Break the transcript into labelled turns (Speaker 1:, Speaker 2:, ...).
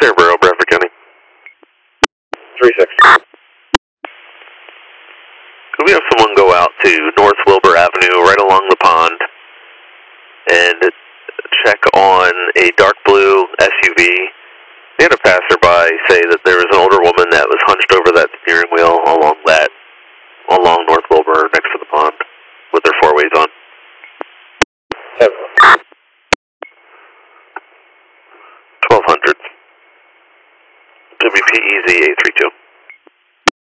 Speaker 1: Cerebro, Bradford County.
Speaker 2: 36.
Speaker 1: Could we have someone go out to North Wilbur Avenue, right along the pond, and check on a dark blue SUV? They had a passerby say that there was an older woman that was hunched over that steering wheel along North Wilbur next to the pond with their four-ways on. 1200. WPEZ 832.